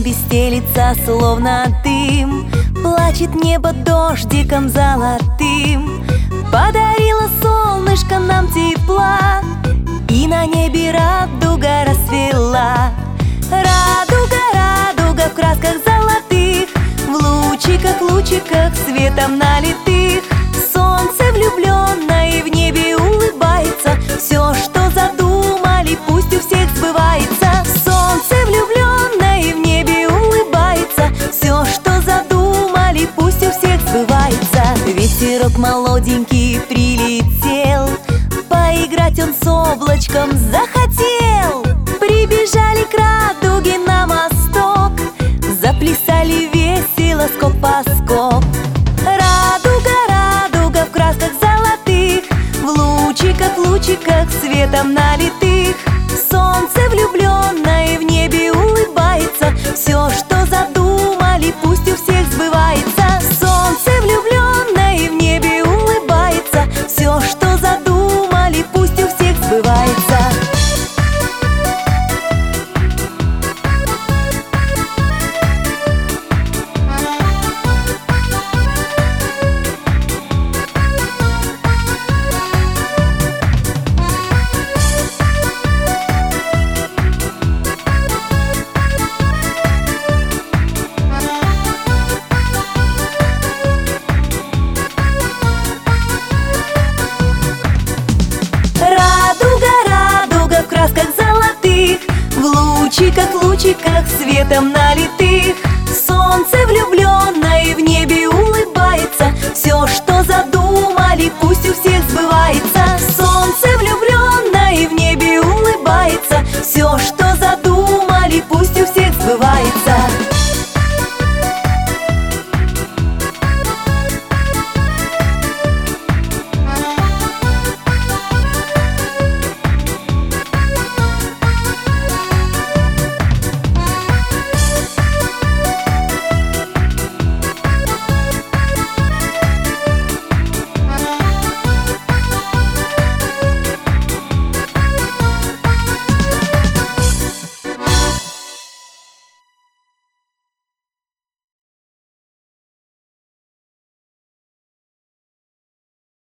небе стелится, словно дым. Плачет небо дождиком золотым. Подарила солнышко нам тепла, и на небе радуга расцвела. Радуга, радуга в красках золотых, в лучиках, лучиках светом налитых. Солнце влюбленное в небе улыбается, все, что задумали, пусть у всех сбывается. Солнце влюбленное в небе улыбается, все, что задумали, пусть у всех сбывается. Ветерок молоденький прилетел, поиграть он с облачком захотел. Прибежали к радуге на мосток, заплясали весело скок по скок. Радуга, радуга в красках золотых, в лучиках, лучиках светом налитых. Солнце влюбленное в небе улыбается, все, что задумали, пусть у всех сбывается. Солнце влюбленное в небе улыбается, все, что задумали, пусть у всех сбывается. В лучиках, лучиках светом налитых. Солнце влюбленное в небе улыбается, все, что